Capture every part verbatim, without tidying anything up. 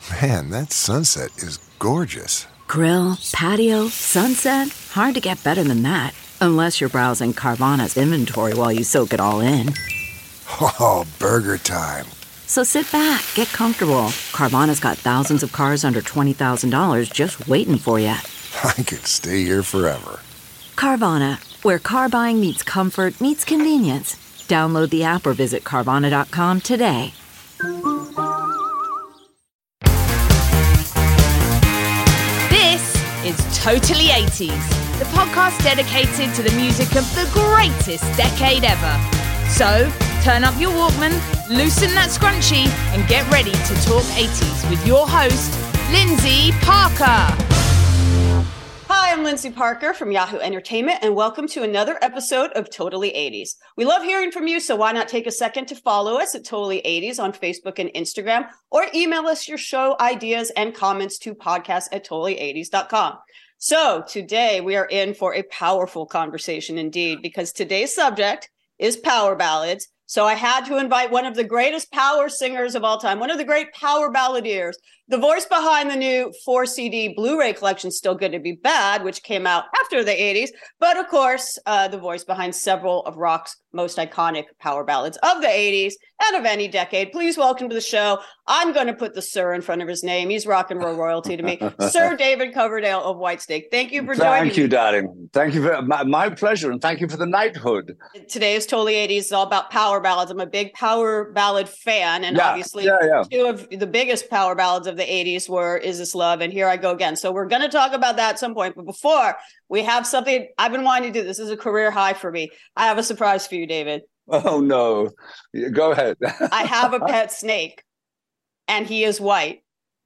Man, that sunset is gorgeous. Grill, patio, sunset. Hard to get better than that. Unless you're browsing Carvana's inventory while you soak it all in. Oh, burger time. So sit back, get comfortable. Carvana's got thousands of cars under twenty thousand dollars just waiting for you. I could stay here forever. Carvana, where car buying meets comfort, meets convenience. Download the app or visit Carvana dot com today. This is Totally eighties, the podcast dedicated to the music of the greatest decade ever. So, turn up your Walkman, loosen that scrunchie, and get ready to talk eighties with your host, Lindsay Parker. Hi, I'm Lindsay Parker from Yahoo Entertainment, and welcome to another episode of Totally eighties. We love hearing from you, so why not take a second to follow us at Totally eighties on Facebook and Instagram, or email us your show ideas and comments to podcast at totally eighties dot com. So today we are in for a powerful conversation indeed, because today's subject is power ballads. So I had to invite one of the greatest power singers of all time, one of the great power balladeers, the voice behind the new four C D Blu-ray collection, Still Good to Be Bad, which came out after the eighties. But of course, uh, the voice behind several of rock's most iconic power ballads of the eighties and of any decade. Please welcome to the show. I'm going to put the sir in front of his name. He's rock and roll royalty to me. Sir David Coverdale of Whitesnake. Thank you for joining me. Thank you, darling. Thank you for my, my pleasure, and thank you for the knighthood. Today is Totally eighties. It's all about power ballads. I'm a big power ballad fan, and yeah, obviously yeah, yeah. two of the biggest power ballads of the eighties were Is This Love and Here I Go Again. So we're going to talk about that at some point. But before, we have something I've been wanting to do. This is a career high for me. I have a surprise for you, David. Oh, no. Go ahead. I have a pet snake, and he is white,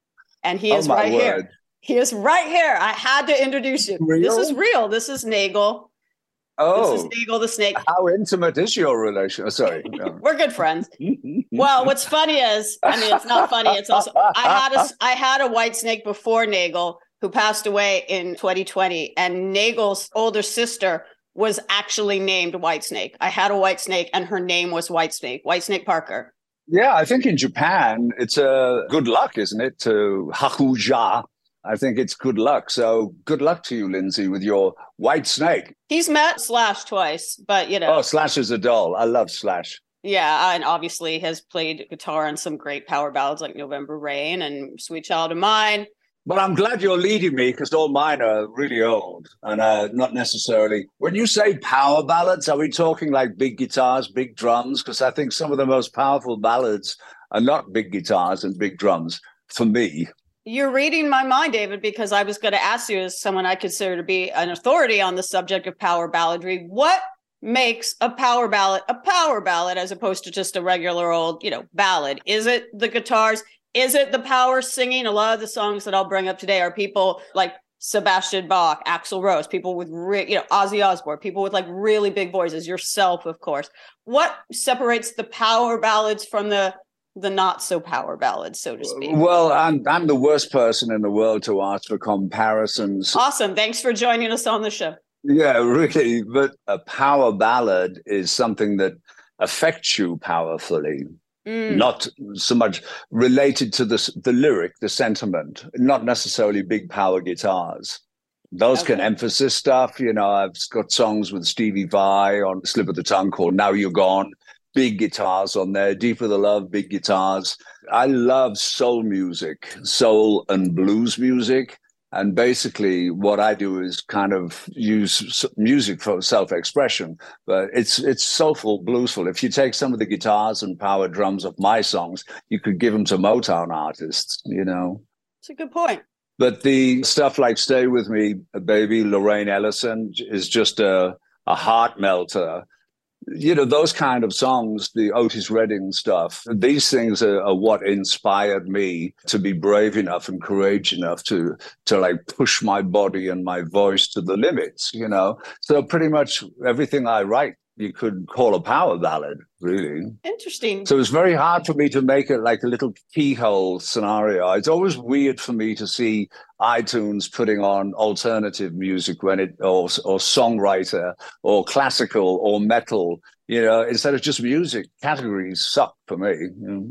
and he Oh, is my right word. here. He is right here. I had to introduce you. Real? This is real. This is Nagel. Oh, This is Nagel the snake. how intimate is your relation? Oh, sorry. No. We're good friends. Well, what's funny is, I mean, it's not funny. It's also, I had a, I had a white snake before Nagel who passed away in twenty twenty, and Nagel's older sister was actually named Whitesnake. I had a white snake, and her name was Whitesnake, Whitesnake Parker. Yeah, I think in Japan, it's a uh, good luck, isn't it, to hakuja. I think it's good luck. So good luck to you, Lindsay, with your white snake. He's met Slash twice, but, you know. Oh, Slash is a doll. I love Slash. Yeah, and obviously has played guitar on some great power ballads like November Rain and Sweet Child of Mine. But I'm glad you're leading me, because all mine are really old and uh, not necessarily. When you say power ballads, are we talking like big guitars, big drums? Because I think some of the most powerful ballads are not big guitars and big drums for me. You're reading my mind, David, because I was going to ask you, as someone I consider to be an authority on the subject of power balladry, what makes a power ballad a power ballad as opposed to just a regular old, you know, ballad? Is it the guitars? Is it the power singing? A lot of the songs that I'll bring up today are people like Sebastian Bach, Axl Rose, people with, re- you know, Ozzy Osbourne, people with like really big voices, yourself, of course. What separates the power ballads from the the not so power ballads, so to speak? Well, I'm, I'm the worst person in the world to ask for comparisons. Awesome. Thanks for joining us on the show. Yeah, really. But a power ballad is something that affects you powerfully. Mm. Not so much related to the, the lyric, the sentiment, not necessarily big power guitars. Those okay. can emphasize stuff. You know, I've got songs with Stevie Vai on Slip of the Tongue called Now You're Gone. Big guitars on there, Deeper the Love, big guitars. I love soul music, soul and blues music. And basically what I do is kind of use music for self-expression, but it's it's soulful, bluesful. If you take some of the guitars and power drums of my songs, you could give them to Motown artists, you know. That's a good point. But the stuff like Stay With Me, Baby, Lorraine Ellison is just a, a heart melter. You know, those kind of songs, the Otis Redding stuff, these things are, are what inspired me to be brave enough and courageous enough to, to like push my body and my voice to the limits, you know. So pretty much everything I write, you could call a power ballad, really. Interesting. So it's very hard for me to make it like a little keyhole scenario. It's always weird for me to see iTunes putting on alternative music when it, or, or songwriter, or classical, or metal, you know, instead of just music. Categories suck for me. You know?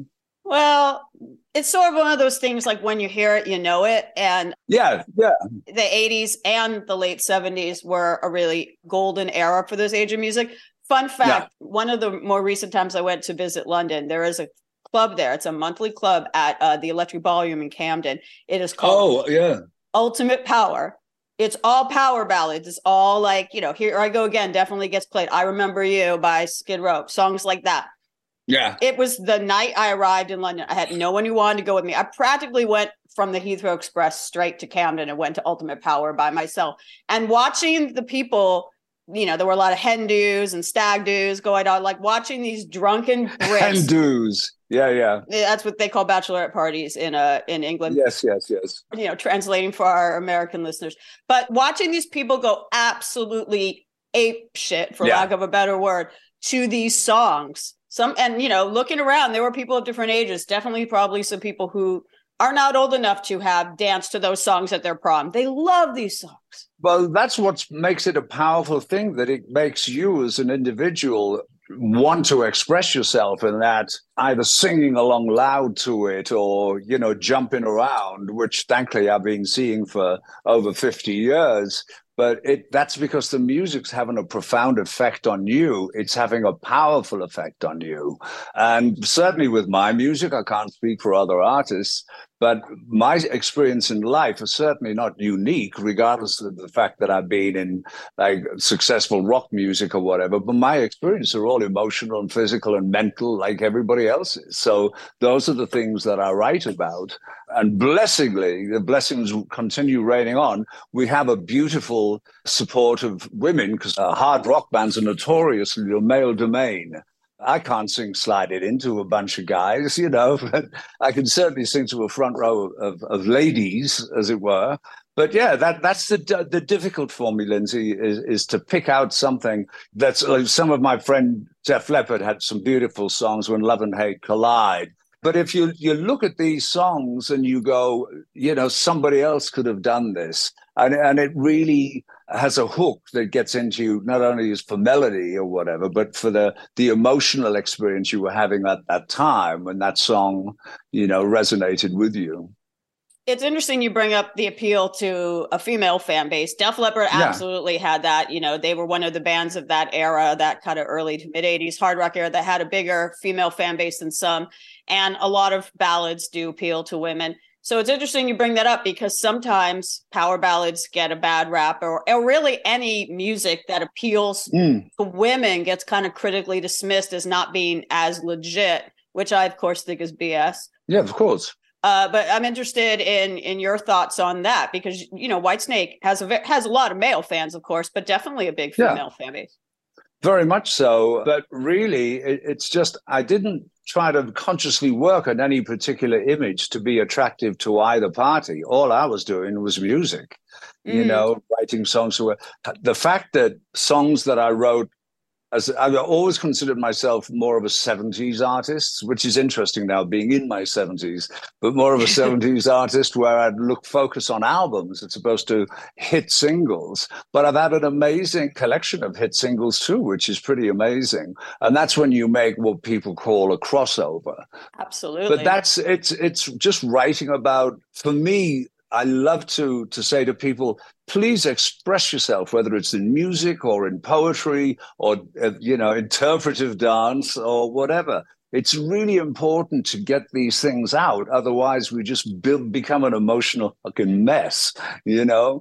Well, it's sort of one of those things like when you hear it, you know it. And yeah, yeah. The eighties and the late seventies were a really golden era for this age of music. Fun fact, yeah. One of the more recent times I went to visit London, there is a club there. It's a monthly club at uh, the Electric Ballroom in Camden. It is called oh, yeah. Ultimate Power. It's all power ballads. It's all like, you know, Here I Go Again definitely gets played. I Remember You by Skid Row, songs like that. Yeah. It was the night I arrived in London. I had no one who wanted to go with me. I practically went from the Heathrow Express straight to Camden and went to Ultimate Power by myself. And watching the people, you know, there were a lot of hen do's and stag do's going on, like watching these drunken Brits. Hen do's. Yeah, yeah. That's what they call bachelorette parties in uh in England. Yes, yes, yes. You know, translating for our American listeners. But watching these people go absolutely ape shit, for yeah. lack of a better word, to these songs. Some, and, you know, looking around, there were people of different ages, definitely probably some people who are not old enough to have danced to those songs at their prom. They love these songs. Well, that's what makes it a powerful thing, that it makes you as an individual want to express yourself in that, either singing along loud to it or, you know, jumping around, which thankfully I've been seeing for over fifty years. But it that's because the music's having a profound effect on you. It's having a powerful effect on you. And certainly with my music, I can't speak for other artists, but my experience in life is certainly not unique, regardless of the fact that I've been in like successful rock music or whatever. But my experiences are all emotional and physical and mental, like everybody else's. So those are the things that I write about. And blessingly, the blessings continue raining on. We have a beautiful support of women, because uh, hard rock bands are notoriously a male domain. I can't sing Slide It Into a bunch of guys, you know, but I can certainly sing to a front row of, of ladies, as it were. But yeah, that that's the the difficult for me, Lindsay, is, is to pick out something that's like some of my friend Def Leppard had some beautiful songs when Love and Hate collide. But if you, you look at these songs and you go, you know, somebody else could have done this. And, and it really has a hook that gets into you, not only as for melody or whatever, but for the, the emotional experience you were having at that time when that song, you know, resonated with you. It's interesting you bring up the appeal to a female fan base. Def Leppard absolutely yeah. had that. You know, they were one of the bands of that era, that kind of early to mid eighties hard rock era, that had a bigger female fan base than some. And a lot of ballads do appeal to women. So it's interesting you bring that up, because sometimes power ballads get a bad rap, or, or really any music that appeals mm. to women gets kind of critically dismissed as not being as legit, which I, of course, think is B S. Yeah, of course. Uh, but I'm interested in in your thoughts on that, because, you know, Whitesnake has a has a lot of male fans, of course, but definitely a big female yeah. fan base. Very much so. But really, it, it's just I didn't try to consciously work on any particular image to be attractive to either party. All I was doing was music, mm. you know, writing songs. The fact that songs that I wrote, as I've always considered myself more of a seventies artist, which is interesting now being in my seventies, but more of a seventies artist where I'd look focus on albums as opposed to hit singles. But I've had an amazing collection of hit singles too, which is pretty amazing. And that's when you make what people call a crossover. Absolutely. But that's it's it's just writing about, for me, I love to to say to people, please express yourself, whether it's in music or in poetry or, uh, you know, interpretive dance or whatever. It's really important to get these things out. Otherwise, we just build, become an emotional fucking mess, you know?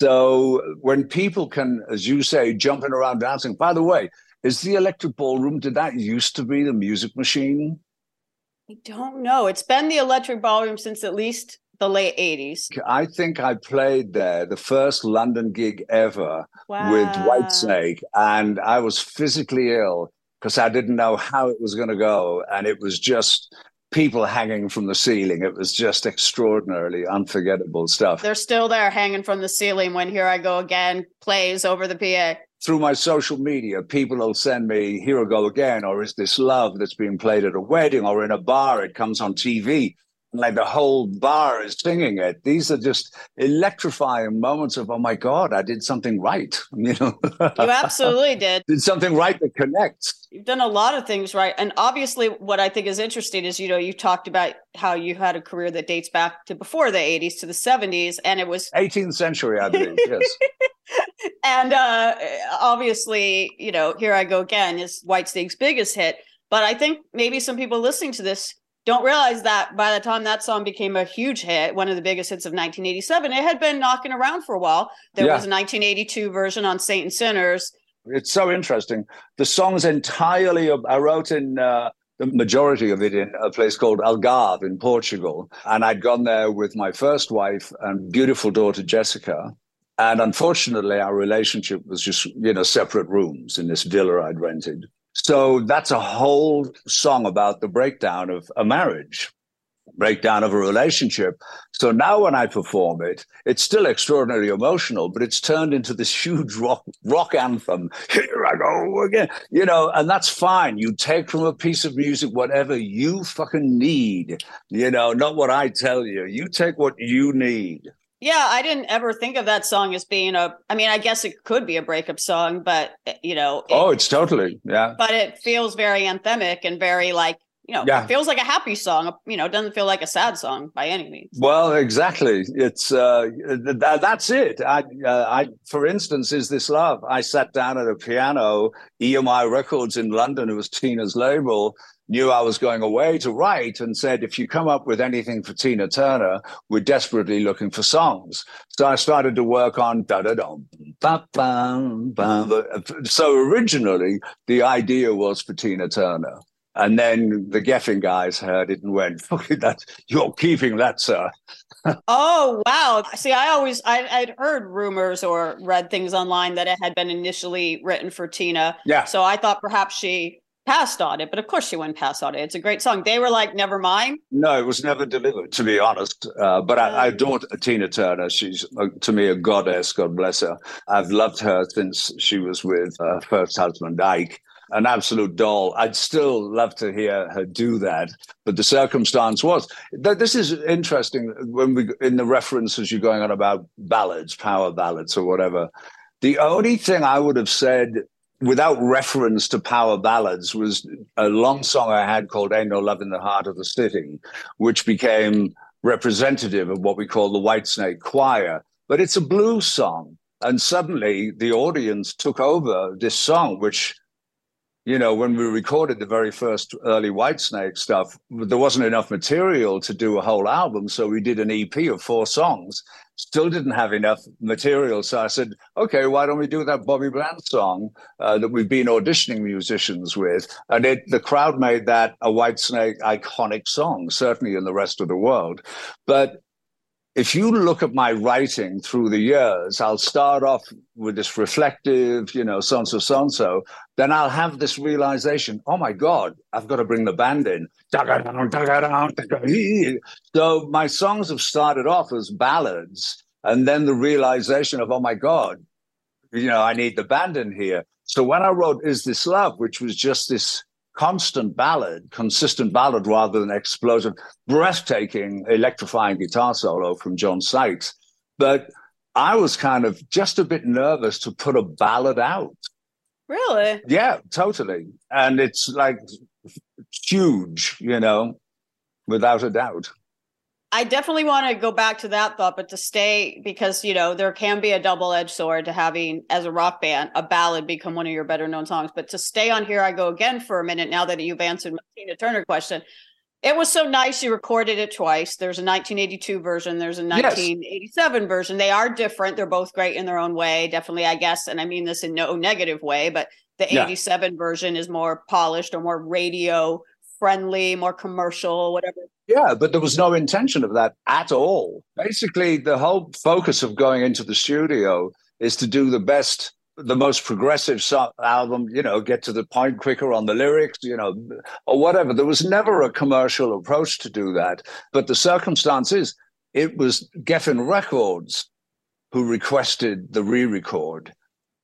So when people can, as you say, jumping around dancing, by the way, is the Electric Ballroom, did that used to be the Music Machine? I don't know. It's been the Electric Ballroom since at least the late eighties. I think I played there, the first London gig ever wow. with Whitesnake, and I was physically ill because I didn't know how it was going to go, and it was just people hanging from the ceiling. It was just extraordinarily unforgettable stuff. They're still there hanging from the ceiling when Here I Go Again plays over the P A. Through my social media, people will send me Here I Go Again, or Is This Love, that's being played at a wedding or in a bar. It comes on T V. like the whole bar is singing it. These are just electrifying moments of, oh my God, I did something right. You know, you absolutely did. Did something right that connects. You've done a lot of things right. And obviously what I think is interesting is, you know, you talked about how you had a career that dates back to before the eighties to the seventies, and it was eighteenth century, I believe, yes. And uh, obviously, you know, Here I Go Again is Whitesnake's biggest hit. But I think maybe some people listening to this don't realize that by the time that song became a huge hit, one of the biggest hits of nineteen eighty-seven, it had been knocking around for a while. There yeah. was a nineteen eighty-two version on Saint and Sinners. It's so interesting. The song's entirely, I wrote in uh, the majority of it in a place called Algarve in Portugal. And I'd gone there with my first wife and beautiful daughter, Jessica. And unfortunately, our relationship was just, you know, separate rooms in this villa I'd rented. So that's a whole song about the breakdown of a marriage, breakdown of a relationship. So now when I perform it, it's still extraordinarily emotional, but it's turned into this huge rock rock anthem. Here I go again, you know, and that's fine. You take from a piece of music whatever you fucking need, you know, not what I tell you. You take what you need. Yeah, I didn't ever think of that song as being a, I mean, I guess it could be a breakup song, but, you know. It, oh, it's totally, yeah. But it feels very anthemic and very like, you know, yeah. It feels like a happy song, you know, it doesn't feel like a sad song by any means. Well, exactly. It's, uh, th- that's it. I, uh, I, for instance, Is This Love? I sat down at a piano, E M I Records in London, it was Tina's label, knew I was going away to write and said, if you come up with anything for Tina Turner, we're desperately looking for songs. So I started to work on da-da-dum, ba-bam, bam. So originally, the idea was for Tina Turner. And then the Geffen guys heard it and went, fuck it, that, you're keeping that, sir. Oh, wow. See, I always, I, I'd heard rumors or read things online that it had been initially written for Tina. Yeah. So I thought perhaps she passed on it, but of course she wouldn't pass on it. It's a great song. They were like, never mind. No, it was never delivered, to be honest. Uh, but I, I adore Tina Turner. She's, uh, to me, a goddess, God bless her. I've loved her since she was with her first husband, Ike. An absolute doll. I'd still love to hear her do that. But the circumstance was that this is interesting when we, in the references you're going on about ballads, power ballads or whatever. The only thing I would have said without reference to power ballads was a long song I had called Ain't No Love in the Heart of the City, which became representative of what we call the Whitesnake Choir. But it's a blues song. And suddenly the audience took over this song, which, you know, when we recorded the very first early Whitesnake stuff, there wasn't enough material to do a whole album. So we did an E P of four songs, still didn't have enough material. So I said, okay, why don't we do that Bobby Bland song uh, that we've been auditioning musicians with? And it, the crowd made that a Whitesnake iconic song, certainly in the rest of the world. But if you look at my writing through the years, I'll start off with this reflective, you know, so-and-so, so-and-so. Then I'll have this realization, oh, my God, I've got to bring the band in. So my songs have started off as ballads. And then the realization of, oh, my God, you know, I need the band in here. So when I wrote Is This Love, which was just this constant ballad, consistent ballad rather than explosive, breathtaking, electrifying guitar solo from John Sykes. But I was kind of just a bit nervous to put a ballad out. Really? Yeah, totally. And it's like huge, you know, without a doubt. I definitely want to go back to that thought, but to stay, because, you know, there can be a double-edged sword to having, as a rock band, a ballad become one of your better known songs. But to stay on Here I Go Again for a minute, now that you've answered my Tina Turner question, it was so nice you recorded it twice. There's a nineteen eighty-two version. There's a nineteen eighty-seven yes. version. They are different. They're both great in their own way. Definitely, I guess, and I mean this in no negative way, but the yeah. eighty-seven version is more polished or more radio friendly, more commercial, whatever. Yeah, but there was no intention of that at all. Basically, the whole focus of going into the studio is to do the best, the most progressive so- album, you know, get to the point quicker on the lyrics, you know, or whatever. There was never a commercial approach to do that. But the circumstance is, it was Geffen Records who requested the re-record.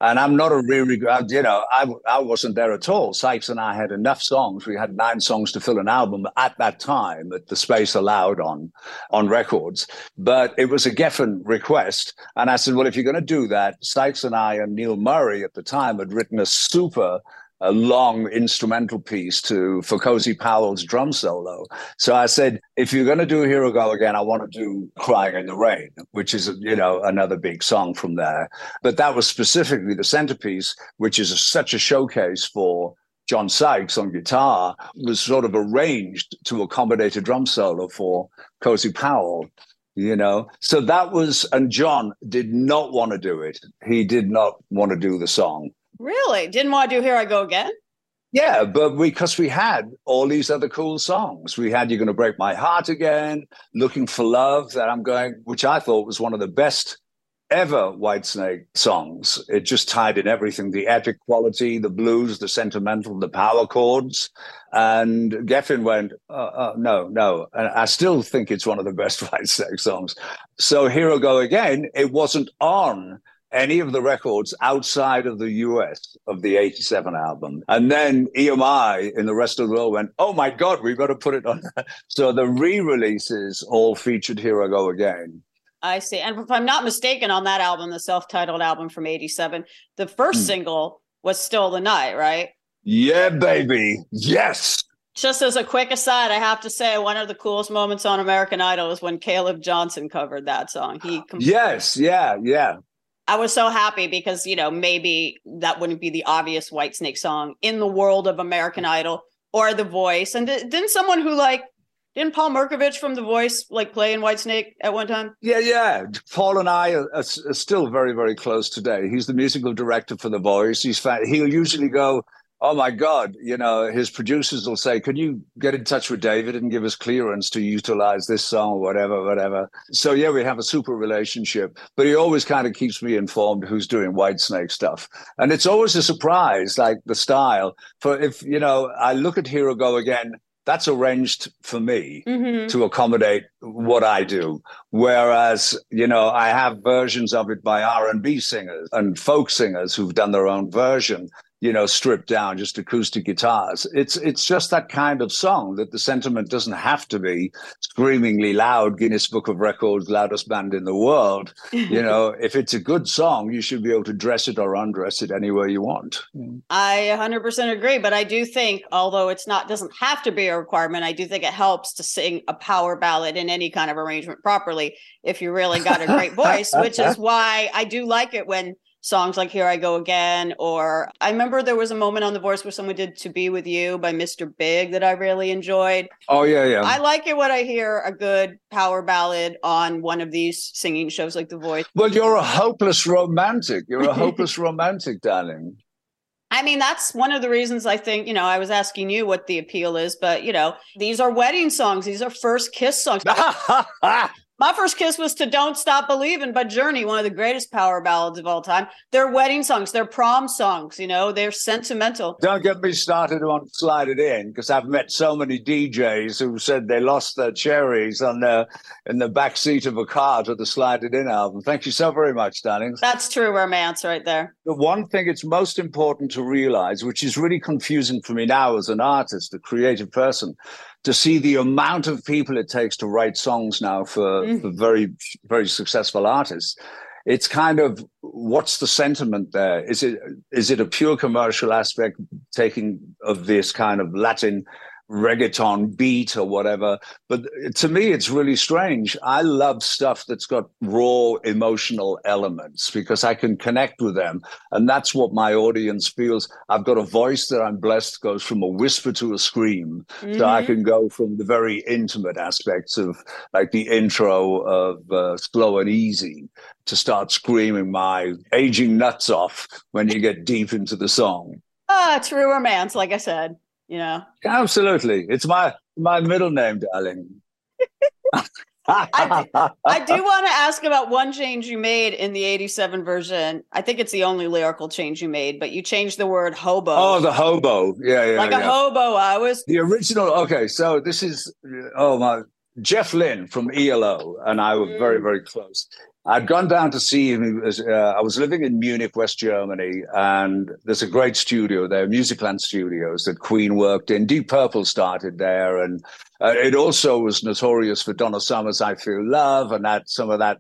And I'm not a really, you know, I, I wasn't there at all. Sykes and I had enough songs. We had nine songs to fill an album at that time that the space allowed on, on records. But it was a Geffen request. And I said, well, if you're going to do that, Sykes and I and Neil Murray at the time had written a super a long instrumental piece to for Cozy Powell's drum solo. So I said, if you're going to do Here I Go Again, I want to do Crying in the Rain, which is, you know, another big song from there. But that was specifically the centerpiece, which is a, such a showcase for John Sykes on guitar, was sort of arranged to accommodate a drum solo for Cozy Powell. You know, so that was, and John did not want to do it. He did not want to do the song. Really? Didn't want to do Here I Go Again? Yeah, but we, because we had all these other cool songs. We had You're Gonna Break My Heart Again, Looking for Love, that I'm going, which I thought was one of the best ever Whitesnake songs. It just tied in everything, the epic quality, the blues, the sentimental, the power chords. And Geffen went, uh, uh, no, no. And I still think it's one of the best Whitesnake songs. So Here I Go Again, it wasn't on any of the records outside of the U S of the eighty-seven album. And then E M I in the rest of the world went, oh my God, we've got to put it on. So the re-releases all featured Here I Go Again. I see. And if I'm not mistaken, on that album, the self-titled album from eighty-seven, the first mm. single was Still the Night, right? Yeah, baby. Yes. Just as a quick aside, I have to say one of the coolest moments on American Idol is when Caleb Johnson covered that song. He compl- Yes, yeah, yeah. I was so happy because, you know, maybe that wouldn't be the obvious Whitesnake song in the world of American Idol or The Voice. And th- didn't someone who like, didn't Paul Merkovich from The Voice like play in Whitesnake at one time? Yeah, yeah. Paul and I are, are, are still very, very close today. He's the musical director for The Voice. He's fa- He'll usually go, oh my God, you know, his producers will say, could you get in touch with David and give us clearance to utilize this song or whatever, whatever. So yeah, we have a super relationship, but he always kind of keeps me informed who's doing Whitesnake stuff. And it's always a surprise, like the style. For if, you know, I look at Here I Go Again, that's arranged for me mm-hmm. to accommodate what I do. Whereas, you know, I have versions of it by R and B singers and folk singers who've done their own version, you know, stripped down, just acoustic guitars. It's it's just that kind of song that the sentiment doesn't have to be screamingly loud, Guinness Book of Records, loudest band in the world. You know, if it's a good song, you should be able to dress it or undress it any way you want. I one hundred percent agree, but I do think, although it's not doesn't have to be a requirement, I do think it helps to sing a power ballad in any kind of arrangement properly if you really got a great voice, which is why I do like it when songs like Here I Go Again, or I remember there was a moment on The Voice where someone did To Be With You by Mister Big that I really enjoyed. Oh, yeah, yeah. I like it when I hear a good power ballad on one of these singing shows like The Voice. Well, you're a hopeless romantic. You're a hopeless romantic, darling. I mean, that's one of the reasons I think, you know, I was asking you what the appeal is, but, you know, these are wedding songs. These are first kiss songs. My first kiss was to Don't Stop Believin' by Journey, one of the greatest power ballads of all time. They're wedding songs. They're prom songs, you know, they're sentimental. Don't get me started on Slide It In, because I've met so many D Js who said they lost their cherries on the, in the back seat of a car to the Slide It In album. Thank you so very much, darlings. That's true romance right there. The one thing it's most important to realize, which is really confusing for me now as an artist, a creative person, to see the amount of people it takes to write songs now for, mm. for very, very successful artists. It's kind of, what's the sentiment there? Is it is it a pure commercial aspect, taking of this kind of Latin reggaeton beat or whatever? But to me, it's really strange. I love stuff that's got raw emotional elements because I can connect with them. And that's what my audience feels. I've got a voice that I'm blessed goes from a whisper to a scream. Mm-hmm. So I can go from the very intimate aspects of like the intro of uh, Slow and Easy to start screaming my aging nuts off when you get deep into the song. Ah, true romance, like I said. You know, absolutely. It's my my middle name, darling. I, do, I do want to ask about one change you made in the eighty-seven version. I think it's the only lyrical change you made, but you changed the word hobo. Oh, the hobo. Yeah, yeah. Like yeah. a hobo. I was the original. Okay, so this is oh my Jeff Lynne from E L O, and I were mm. very, very close. I'd gone down to see him. He was, uh, I was living in Munich, West Germany, and there's a great studio there, Musicland Studios, that Queen worked in. Deep Purple started there, and uh, it also was notorious for Donna Summer's I Feel Love and that some of that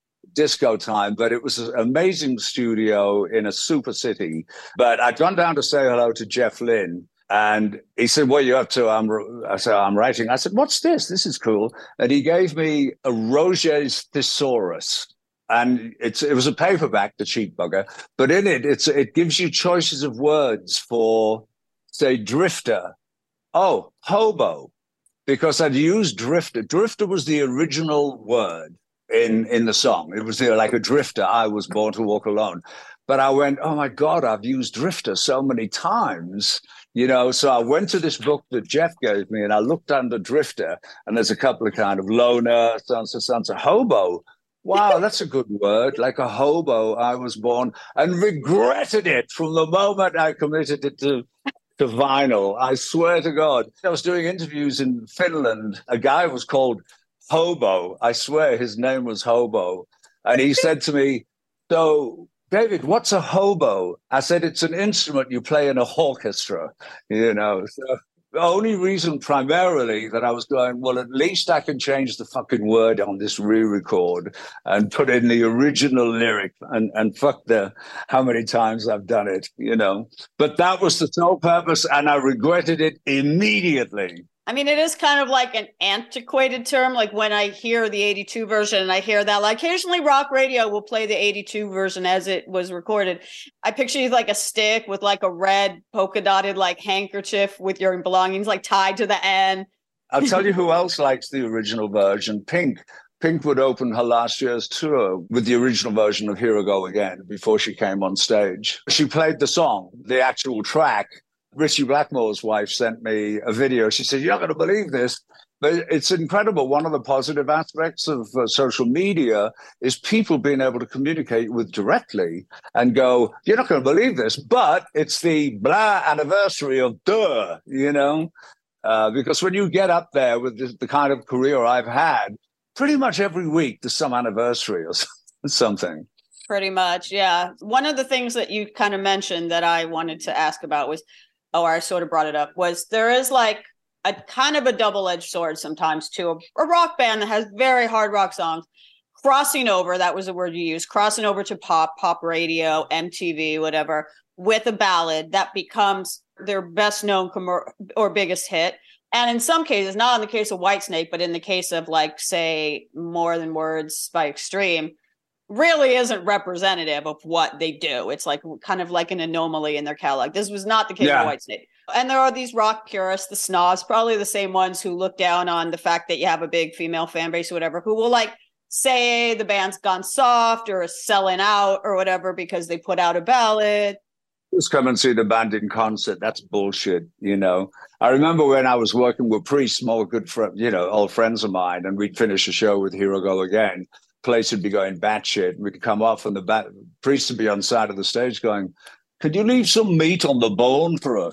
disco time, but it was an amazing studio in a super city. But I'd gone down to say hello to Jeff Lynne, and he said, "What are you up to?" I'm, I said, "I'm writing." I said, "What's this? This is cool." And he gave me a Roget's Thesaurus. And it's it was a paperback, the cheap bugger. But in it, it's it gives you choices of words for, say, drifter. Oh, hobo. Because I'd used drifter. Drifter was the original word in, in the song. It was there like a drifter. I was born to walk alone. But I went, oh, my God, I've used drifter so many times. You know, so I went to this book that Jeff gave me, and I looked under drifter, and there's a couple of kind of loner, sons of sons of hobo. Wow, that's a good word. Like a hobo, I was born, and regretted it from the moment I committed it to, to vinyl. I swear to God. I was doing interviews in Finland. A guy was called Hobo. I swear his name was Hobo. And he said to me, so, David, what's a hobo? I said, it's an instrument you play in a orchestra, you know. So the only reason primarily that I was going, well, at least I can change the fucking word on this re-record and put in the original lyric and, and fuck the how many times I've done it, you know. But that was the sole purpose, and I regretted it immediately. I mean, it is kind of like an antiquated term. Like when I hear the eighty-two version and I hear that, like occasionally rock radio will play the eighty-two version as it was recorded. I picture you like a stick with like a red polka dotted like handkerchief with your belongings like tied to the end. I'll tell you who else likes the original version. Pink. Pink would open her last year's tour with the original version of Here I Go Again before she came on stage. She played the song, the actual track. Richie Blackmore's wife sent me a video. She said, you're not going to believe this, but it's incredible. One of the positive aspects of uh, social media is people being able to communicate with directly and go, you're not going to believe this, but it's the blah anniversary of duh, you know, uh, because when you get up there with the, the kind of career I've had, pretty much every week there's some anniversary or something. Pretty much, yeah. One of the things that you kind of mentioned that I wanted to ask about was, oh, I sort of brought it up, was there is like a kind of a double-edged sword sometimes to a, a rock band that has very hard rock songs, crossing over, that was the word you used, crossing over to pop, pop radio, M T V, whatever, with a ballad that becomes their best known com- or biggest hit. And in some cases, not in the case of Whitesnake, but in the case of like, say, More Than Words by Extreme, really isn't representative of what they do. It's like kind of like an anomaly in their catalog. This was not the case yeah. of Whitesnake. And there are these rock purists, the snobs, probably the same ones who look down on the fact that you have a big female fan base or whatever, who will like say the band's gone soft or is selling out or whatever because they put out a ballad. Just come and see the band in concert. That's bullshit, you know. I remember when I was working with Priest, more good friend, you know, old friends of mine, and we'd finish a show with Here I Go Again. Place would be going batshit. We'd come off, and the bat- Priest would be on the side of the stage going, "Could you leave some meat on the bone for us?"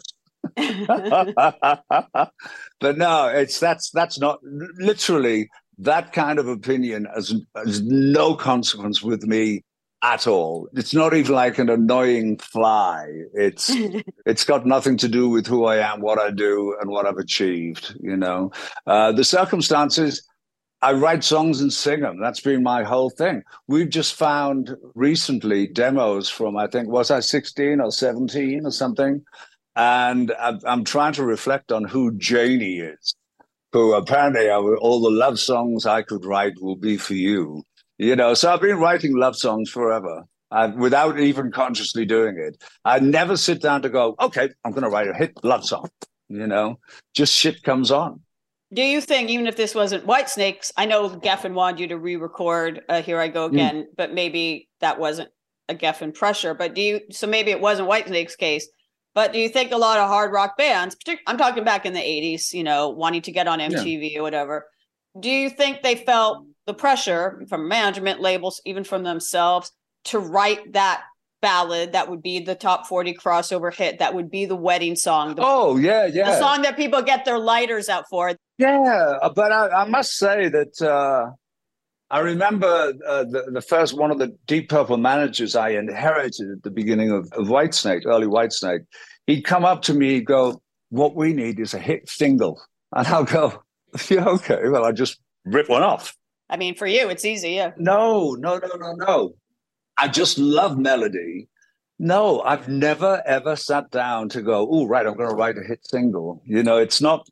But no, it's that's that's not literally that kind of opinion has, has no consequence with me at all. It's not even like an annoying fly. It's it's got nothing to do with who I am, what I do, and what I've achieved. You know, uh, the circumstances. I write songs and sing them. That's been my whole thing. We've just found recently demos from, I think, was I sixteen or seventeen or something? And I'm, I'm trying to reflect on who Janie is, who apparently I, all the love songs I could write will be for you. You know, so I've been writing love songs forever uh, without even consciously doing it. I never sit down to go, okay, I'm going to write a hit love song. You know, just shit comes on. Do you think, even if this wasn't Whitesnakes, I know Geffen wanted you to re-record uh, Here I Go Again, mm. but maybe that wasn't a Geffen pressure. But do you, so maybe it wasn't Whitesnake's case, but do you think a lot of hard rock bands, I'm talking back in the eighties, you know, wanting to get on M T V yeah. or whatever, do you think they felt the pressure from management, labels, even from themselves, to write that ballad that would be the top forty crossover hit, that would be the wedding song? The, oh, yeah, yeah. The song that people get their lighters out for. Yeah, but I, I must say that uh, I remember uh, the, the first one of the Deep Purple managers I inherited at the beginning of, of Whitesnake, early Whitesnake. He'd come up to me, he'd go, "What we need is a hit single." And I'll go, "Yeah, okay, well, I just rip one off." I mean, for you, it's easy, yeah. No, no, no, no, no. I just love melody. No, I've never, ever sat down to go, "Oh, right, I'm going to write a hit single." You know, it's not...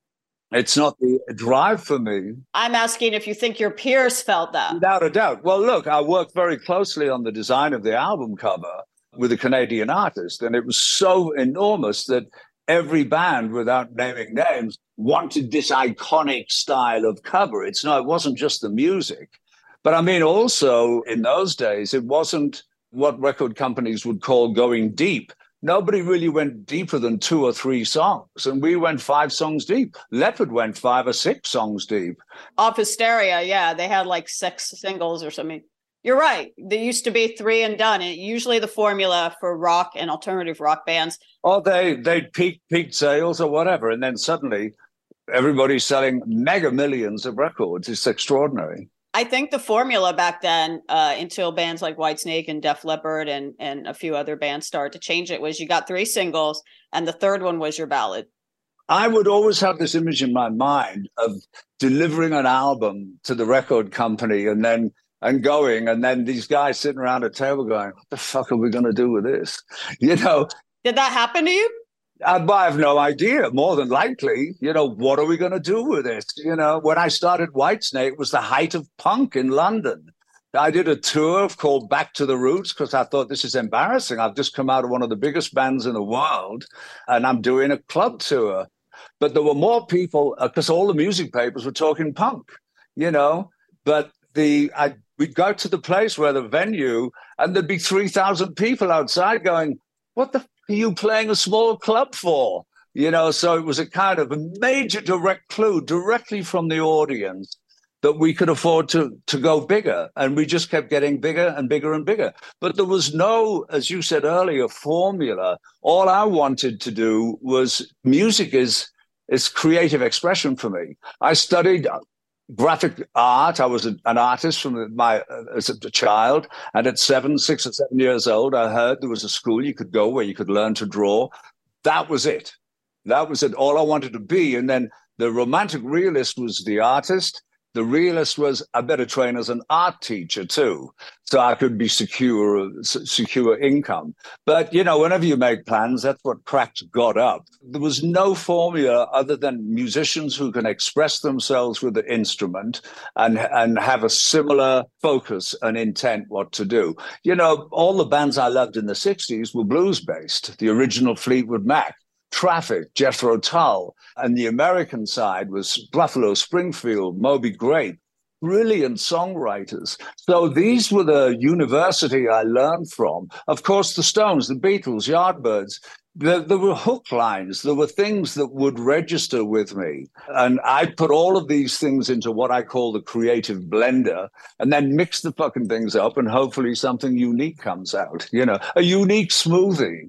It's not the drive for me. I'm asking if you think your peers felt that. Without a doubt. Well, look, I worked very closely on the design of the album cover with a Canadian artist, and it was so enormous that every band, without naming names, wanted this iconic style of cover. It's no, it wasn't just the music. But I mean, also in those days, it wasn't what record companies would call going deep. Nobody really went deeper than two or three songs, and we went five songs deep. Leopard went five or six songs deep. Off Hysteria, yeah, they had like six singles or something. You're right. There used to be three and done. And usually the formula for rock and alternative rock bands. Oh, they they'd peak peak sales or whatever, and then suddenly everybody's selling mega millions of records. It's extraordinary. I think the formula back then, uh, until bands like Whitesnake and Def Leppard and, and a few other bands started to change it, was you got three singles and the third one was your ballad. I would always have this image in my mind of delivering an album to the record company and then and going, and then these guys sitting around a table going, "What the fuck are we going to do with this?" You know? Did that happen to you? I, I have no idea. More than likely, you know, what are we going to do with this? You know, when I started Whitesnake, it was the height of punk in London. I did a tour called Back to the Roots because I thought, this is embarrassing. I've just come out of one of the biggest bands in the world and I'm doing a club tour. But there were more people because uh, all the music papers were talking punk, you know, but the I, we'd go to the place where the venue and there'd be three thousand people outside going, "What the f- are you playing a small club for?" You know, so it was a kind of a major direct clue directly from the audience that we could afford to, to go bigger. And we just kept getting bigger and bigger and bigger. But there was no, as you said earlier, formula. All I wanted to do was music is, is creative expression for me. I studied graphic art. I was a, an artist from my uh, as a child. And at seven, six or seven years old, I heard there was a school you could go where you could learn to draw. That was it. That was it. All I wanted to be. And then the romantic realist was the artist. The realist was, I better train as an art teacher too, so I could be secure, secure income. But, you know, whenever you make plans, that's what cracked God up. There was no formula other than musicians who can express themselves with the instrument and, and have a similar focus and intent what to do. You know, all the bands I loved in the sixties were blues-based, the original Fleetwood Mac. Traffic, Jethro Tull, and the American side was Buffalo Springfield, Moby Grape, brilliant songwriters. So these were the university I learned from. Of course, the Stones, the Beatles, Yardbirds, there, there were hook lines. There were things that would register with me. And I put all of these things into what I call the creative blender and then mix the fucking things up and hopefully something unique comes out, you know, a unique smoothie.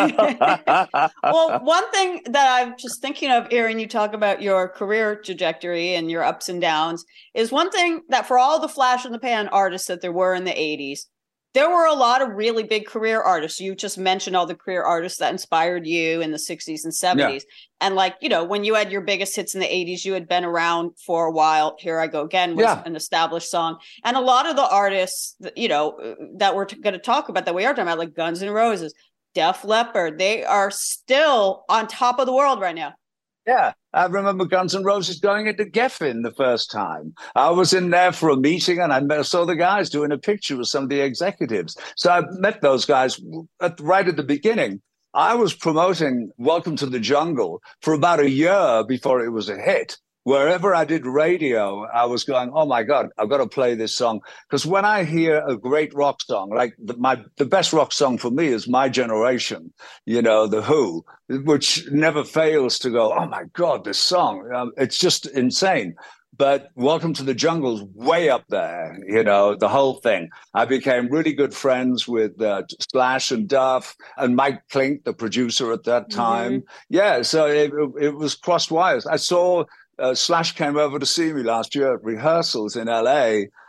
Well, one thing that I'm just thinking of, Aaron, you talk about your career trajectory and your ups and downs, is one thing that for all the flash in the pan artists that there were in the eighties, there were a lot of really big career artists. You just mentioned all the career artists that inspired you in the sixties and seventies. Yeah. And like, you know, when you had your biggest hits in the eighties, you had been around for a while. Here I Go Again was yeah. an established song. And a lot of the artists, you know, that we're t- going to talk about, that we are talking about, like Guns N' Roses, Def Leppard, they are still on top of the world right now. Yeah, I remember Guns N' Roses going into Geffen the first time. I was in there for a meeting and I met, saw the guys doing a picture with some of the executives. So I met those guys at, right at the beginning. I was promoting Welcome to the Jungle for about a year before it was a hit. Wherever I did radio, I was going, oh, my God, I've got to play this song. Because when I hear a great rock song, like the, my, the best rock song for me is My Generation, you know, The Who, which never fails to go, oh, my God, this song. Um, it's just insane. But Welcome to the Jungle is way up there, you know, the whole thing. I became really good friends with uh, Slash and Duff and Mike Klink, the producer at that time. Mm-hmm. Yeah, so it, it was crossed wires. I saw... Uh, Slash came over to see me last year at rehearsals in L A,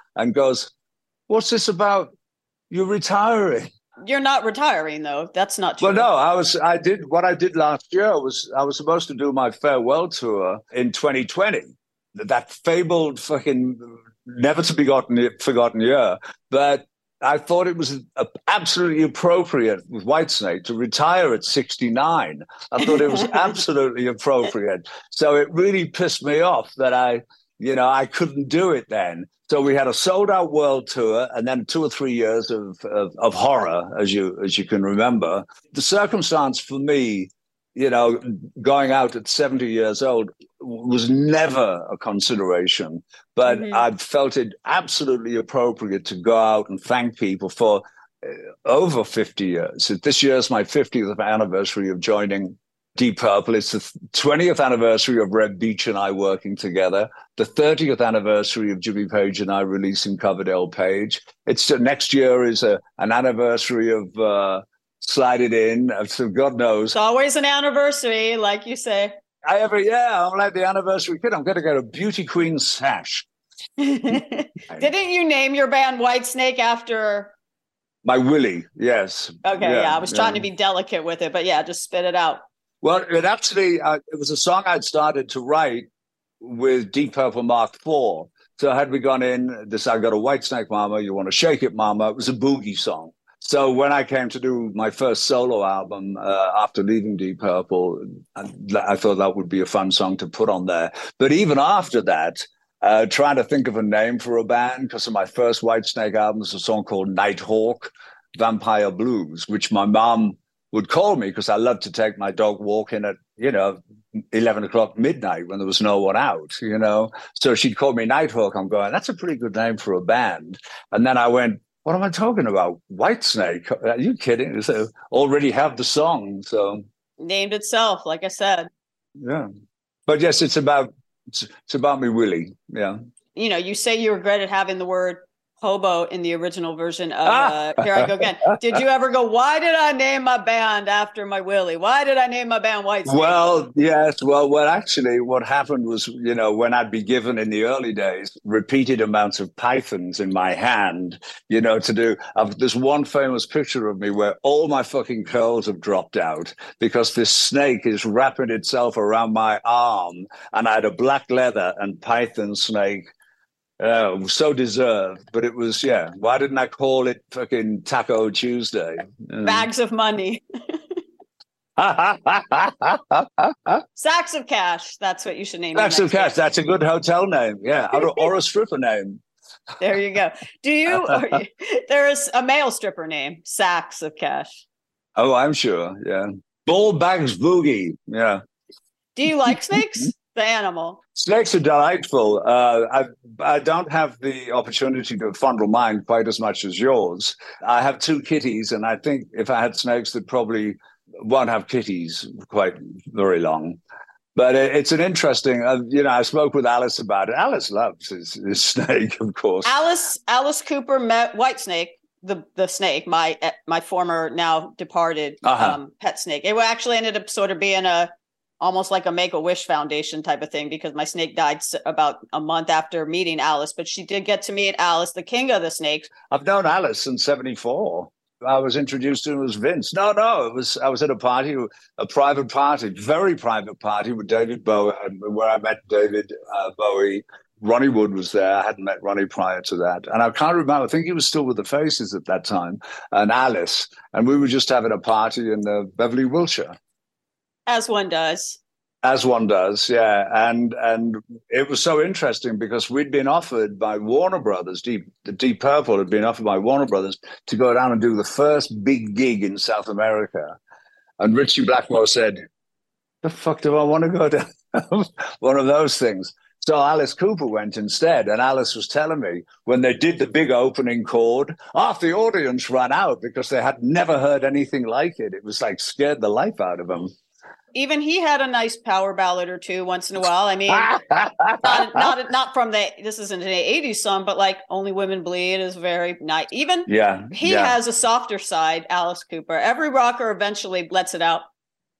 and goes, "What's this about? You're retiring." You're not retiring, though. That's not true. Well, no, I was. I did what I did last year was I was supposed to do my farewell tour in twenty twenty. That fabled fucking never to be forgotten forgotten year, but I thought it was absolutely appropriate with Whitesnake to retire at sixty-nine. I thought it was absolutely appropriate. So it really pissed me off that I, you know, I couldn't do it then. So we had a sold out world tour and then two or three years of, of, of horror, as you, as you can remember. The circumstance for me, you know, going out at seventy years old was never a consideration, but mm-hmm. I felt it absolutely appropriate to go out and thank people for uh, over fifty years. This year is my fiftieth anniversary of joining Deep Purple. It's the twentieth anniversary of Reb Beach and I working together, the thirtieth anniversary of Jimmy Page and I releasing Coverdale Page. It's uh, next year is a, an anniversary of uh, Slide It In. So God knows. It's always an anniversary, like you say. I ever, yeah, I'm like the anniversary kid. I'm going to get a beauty queen sash. Didn't you name your band Whitesnake after my Willie? Yes. Okay, yeah, yeah I was trying yeah. to be delicate with it, but yeah, just spit it out. Well, it actually, uh, it was a song I'd started to write with Deep Purple Mark four. So had we gone in, this, I got a Whitesnake Mama, you want to shake it, Mama. It was a boogie song. So when I came to do my first solo album uh, after leaving Deep Purple, I, I thought that would be a fun song to put on there. But even after that, uh, trying to think of a name for a band, because of my first Whitesnake album was a song called Nighthawk, Vampire Blues, which my mom would call me because I loved to take my dog walking at, you know, eleven o'clock midnight when there was no one out, you know. So she'd call me Nighthawk. I'm going, that's a pretty good name for a band. And then I went, what am I talking about? Whitesnake? Are you kidding? So already have the song. So named itself, like I said. Yeah. But yes, it's about it's, it's about me, Willie. Yeah. You know, you say you regretted having the word hobo in the original version of uh, Here I Go Again. Did you ever go, why did I name my band after my Willie? Why did I name my band Whitesnake? Well, yes. Well, well, actually, what happened was, you know, when I'd be given in the early days repeated amounts of pythons in my hand, you know, to do. I've, there's one famous picture of me where all my fucking curls have dropped out because this snake is wrapping itself around my arm, and I had a black leather and python snake. Uh, so deserved, but it was, yeah. Why didn't I call it fucking Taco Tuesday? Um, Bags of money. Sacks of cash. That's what you should name it. Sacks of cash. That's a good hotel name. Yeah. Or, or a stripper name. There you go. Do you, or, there is a male stripper name, Sacks of Cash. Oh, I'm sure. Yeah. Ball Bags Boogie. Yeah. Do you like snakes? The animal. Snakes are delightful. Uh, I, I don't have the opportunity to fondle mine quite as much as yours. I have two kitties, and I think if I had snakes, they'd probably won't have kitties quite very long. But it, it's an interesting, uh, you know, I spoke with Alice about it. Alice loves his, his snake, of course. Alice Alice Cooper met Whitesnake, the the snake, my my former, now departed uh-huh. um, pet snake. It actually ended up sort of being a almost like a Make-A-Wish Foundation type of thing, because my snake died about a month after meeting Alice, but she did get to meet Alice, the king of the snakes. I've known Alice since seventy-four. I was introduced to him as Vince. No, no, it was I was at a party, a private party, very private party with David Bowie, where I met David uh, Bowie. Ronnie Wood was there. I hadn't met Ronnie prior to that. And I can't remember, I think he was still with the Faces at that time, and Alice. And we were just having a party in uh, Beverly, Wiltshire. As one does. As one does, yeah. And and it was so interesting because we'd been offered by Warner Brothers, Deep, the Deep Purple had been offered by Warner Brothers to go down and do the first big gig in South America. And Richie Blackmore said, the fuck do I want to go down? One of those things. So Alice Cooper went instead, and Alice was telling me when they did the big opening chord, half the audience ran out because they had never heard anything like it. It was like scared the life out of them. Even he had a nice power ballad or two once in a while. I mean, not, not not from the, this isn't an eighties song, but like Only Women Bleed is very nice. Even yeah, he yeah. has a softer side, Alice Cooper. Every rocker eventually lets it out.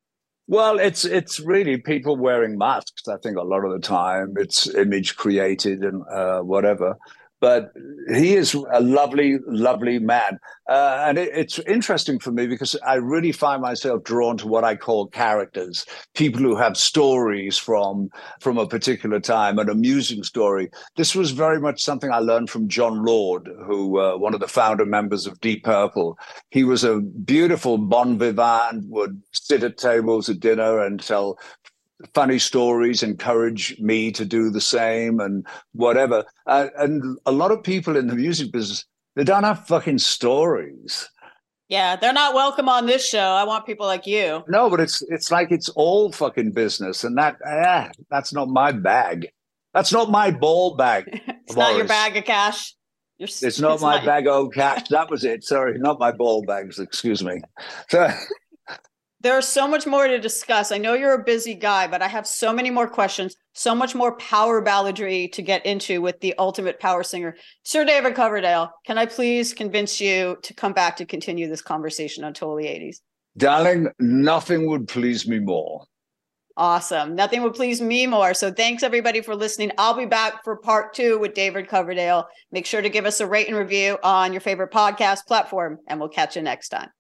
Well, it's it's really people wearing masks, I think, a lot of the time. It's image created and uh, whatever. But he is a lovely, lovely man. Uh, and it, it's interesting for me because I really find myself drawn to what I call characters, people who have stories from, from a particular time, an amusing story. This was very much something I learned from John Lord, who uh, one of the founder members of Deep Purple. He was a beautiful bon vivant, would sit at tables at dinner and tell funny stories, encourage me to do the same and whatever. Uh, and a lot of people in the music business, they don't have fucking stories. Yeah, they're not welcome on this show. I want people like you. No, but it's it's like it's all fucking business. And that, eh, that's not my bag. That's not my ball bag. It's not your bag of cash. You're, it's not it's my not bag your... of cash. That was it. Sorry, not my ball bags. Excuse me. So... There's so much more to discuss. I know you're a busy guy, but I have so many more questions, so much more power balladry to get into with the ultimate power singer, Sir David Coverdale. Can I please convince you to come back to continue this conversation on Totally eighties? Darling, nothing would please me more. Awesome. Nothing would please me more. So thanks everybody for listening. I'll be back for part two with David Coverdale. Make sure to give us a rate and review on your favorite podcast platform, and we'll catch you next time.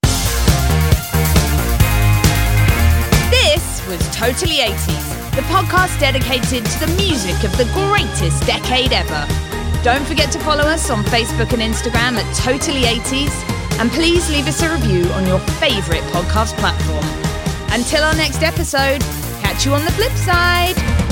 This was Totally eighties, the podcast dedicated to the music of the greatest decade ever. Don't forget to follow us on Facebook and Instagram at Totally eighties, and please leave us a review on your favourite podcast platform. Until our next episode, catch you on the flip side.